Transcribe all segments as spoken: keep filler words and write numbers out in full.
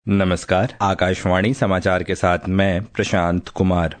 नमस्कार, आकाशवाणी समाचार के साथ मैं प्रशांत कुमार।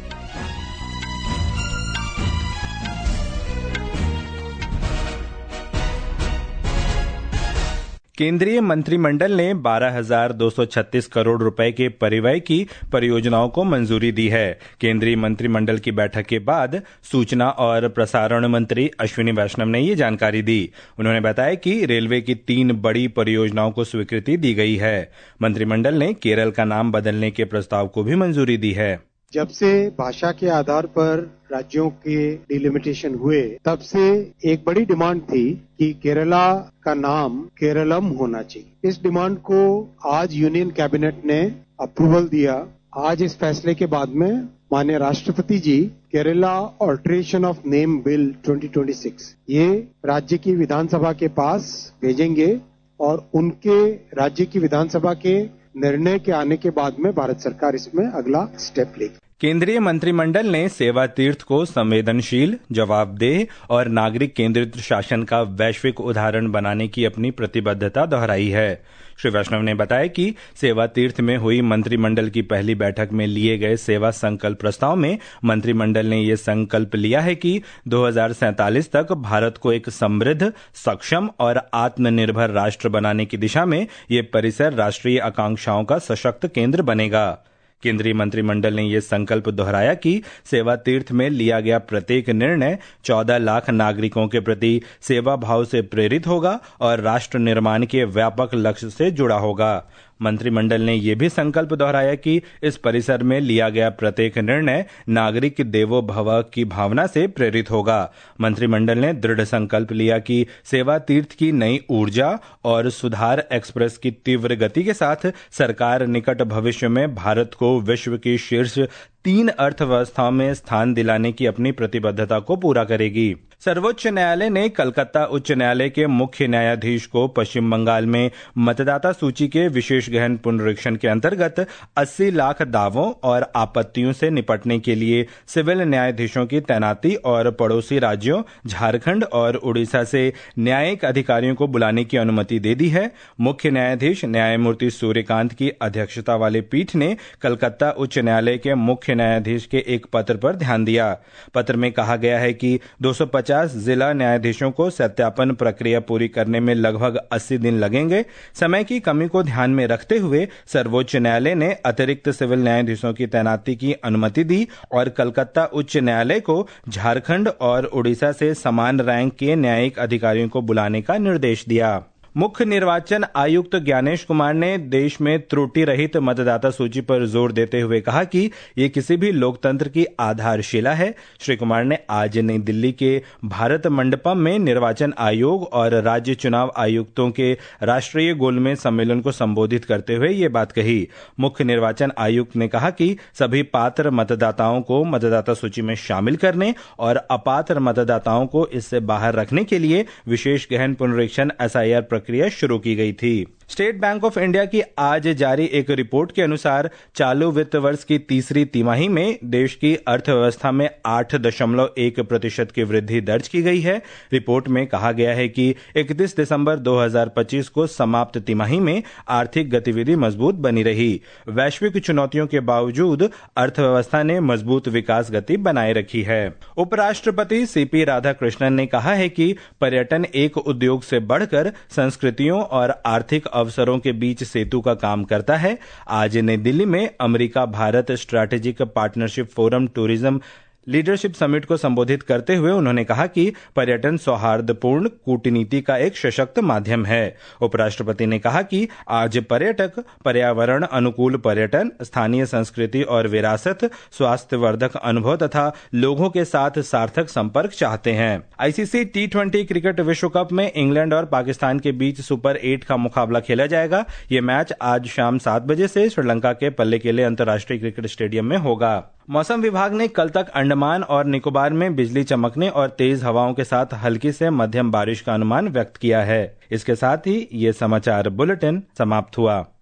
केंद्रीय मंत्रिमंडल ने बारह हज़ार दो सौ छत्तीस करोड़ रुपए के परिव्यय की परियोजनाओं को मंजूरी दी है। केंद्रीय मंत्रिमंडल की बैठक के बाद सूचना और प्रसारण मंत्री अश्विनी वैष्णव ने ये जानकारी दी। उन्होंने बताया कि रेलवे की तीन बड़ी परियोजनाओं को स्वीकृति दी गई है। मंत्रिमंडल ने केरल का नाम बदलने के प्रस्ताव को भी मंजूरी दी है। जब से भाषा के आधार पर राज्यों के डिलिमिटेशन हुए, तब से एक बड़ी डिमांड थी कि केरला का नाम केरलम होना चाहिए। इस डिमांड को आज यूनियन कैबिनेट ने अप्रूवल दिया। आज इस फैसले के बाद में माननीय राष्ट्रपति जी Kerala alteration of name bill twenty twenty six ये राज्य की विधानसभा के पास भेजेंगे और उनके राज्य की विधानसभा के निर्णय के आने के बाद में भारत सरकार इसमें अगला स्टेप लेगी। केंद्रीय मंत्रिमंडल ने सेवा तीर्थ को संवेदनशील, जवाबदेह और नागरिक केंद्रित शासन का वैश्विक उदाहरण बनाने की अपनी प्रतिबद्धता दोहराई है। श्री वैष्णव ने बताया कि सेवा तीर्थ में हुई मंत्रिमंडल की पहली बैठक में लिए गए सेवा संकल्प प्रस्ताव में मंत्रिमंडल ने ये संकल्प लिया है कि दो हज़ार सैंतालीस तक भारत को एक समृद्ध, सक्षम और आत्मनिर्भर राष्ट्र बनाने की दिशा में ये परिसर राष्ट्रीय आकांक्षाओं का सशक्त केंद्र बनेगा। केंद्रीय मंत्रिमंडल ने यह संकल्प दोहराया कि सेवा तीर्थ में लिया गया प्रत्येक निर्णय चौदह लाख नागरिकों के प्रति सेवा भाव से प्रेरित होगा और राष्ट्र निर्माण के व्यापक लक्ष्य से जुड़ा होगा। मंत्रिमंडल ने यह भी संकल्प दोहराया कि इस परिसर में लिया गया प्रत्येक निर्णय नागरिक देवो भव की भावना से प्रेरित होगा। मंत्रिमंडल ने दृढ़ संकल्प लिया कि सेवा तीर्थ की नई ऊर्जा और सुधार एक्सप्रेस की तीव्र गति के साथ सरकार निकट भविष्य में भारत को विश्व की शीर्ष तीन अर्थव्यवस्थाओं में स्थान दिलाने की अपनी प्रतिबद्धता को पूरा करेगी। सर्वोच्च न्यायालय ने कलकत्ता उच्च न्यायालय के मुख्य न्यायाधीश को पश्चिम बंगाल में मतदाता सूची के विशेष गहन पुनरीक्षण के अंतर्गत अस्सी लाख दावों और आपत्तियों से निपटने के लिए सिविल न्यायाधीशों की तैनाती और पड़ोसी राज्यों झारखंड और उड़ीसा से न्यायिक अधिकारियों को बुलाने की अनुमति दे दी है। मुख्य न्यायाधीश न्यायमूर्ति सूर्यकांत की अध्यक्षता वाली पीठ ने कलकत्ता उच्च न्यायालय के मुख्य न्यायाधीश के एक पत्र पर ध्यान दिया। पत्र में कहा गया है कि दो सौ पचास जिला न्यायाधीशों को सत्यापन प्रक्रिया पूरी करने में लगभग अस्सी दिन लगेंगे। समय की कमी को ध्यान में रखते हुए सर्वोच्च न्यायालय ने अतिरिक्त सिविल न्यायाधीशों की तैनाती की अनुमति दी और कलकत्ता उच्च न्यायालय को झारखंड और उड़ीसा से समान रैंक के न्यायिक अधिकारियों को बुलाने का निर्देश दिया। मुख्य निर्वाचन आयुक्त ज्ञानेश कुमार ने देश में त्रुटि रहित मतदाता सूची पर जोर देते हुए कहा कि ये किसी भी लोकतंत्र की आधारशिला है। श्री कुमार ने आज नई दिल्ली के भारत मंडपम में निर्वाचन आयोग और राज्य चुनाव आयुक्तों के राष्ट्रीय गोलमेज सम्मेलन को संबोधित करते हुए ये बात कही। मुख्य निर्वाचन आयुक्त ने कहा कि सभी पात्र मतदाताओं को मतदाता सूची में शामिल करने और अपात्र मतदाताओं को इससे बाहर रखने के लिए विशेष गहन पुनरीक्षण एस आई आर प्रक्रिया शुरू की गई थी। स्टेट बैंक ऑफ इंडिया की आज जारी एक रिपोर्ट के अनुसार चालू वित्त वर्ष की तीसरी तिमाही में देश की अर्थव्यवस्था में आठ दशमलव एक प्रतिशत की वृद्धि दर्ज की गई है। रिपोर्ट में कहा गया है कि इकतीस दिसंबर दो हज़ार पच्चीस को समाप्त तिमाही में आर्थिक गतिविधि मजबूत बनी रही। वैश्विक चुनौतियों के बावजूद अर्थव्यवस्था ने मजबूत विकास गति बनाए रखी है। उपराष्ट्रपति सी पी राधाकृष्णन ने कहा है कि पर्यटन एक उद्योग से बढ़कर संस्कृतियों और आर्थिक अवसरों के बीच सेतु का काम करता है। आज नई दिल्ली में America Bharat strategic partnership forum tourism leadership summit को संबोधित करते हुए उन्होंने कहा कि पर्यटन सौहार्दपूर्ण कूटनीति का एक सशक्त माध्यम है। उपराष्ट्रपति ने कहा कि आज पर्यटक पर्यावरण अनुकूल पर्यटन, स्थानीय संस्कृति और विरासत, स्वास्थ्यवर्धक अनुभव तथा लोगों के साथ सार्थक संपर्क चाहते हैं। I C C T twenty cricket विश्व कप में इंग्लैंड और पाकिस्तान के बीच सुपर एट का मुकाबला खेला जाएगा। ये मैच आज शाम सात बजे से श्रीलंका के पल्लेकेले अंतर्राष्ट्रीय क्रिकेट स्टेडियम में होगा। मौसम विभाग ने कल तक अंडमान और निकोबार में बिजली चमकने और तेज हवाओं के साथ हल्की से मध्यम बारिश का अनुमान व्यक्त किया है। इसके साथ ही ये समाचार बुलेटिन समाप्त हुआ।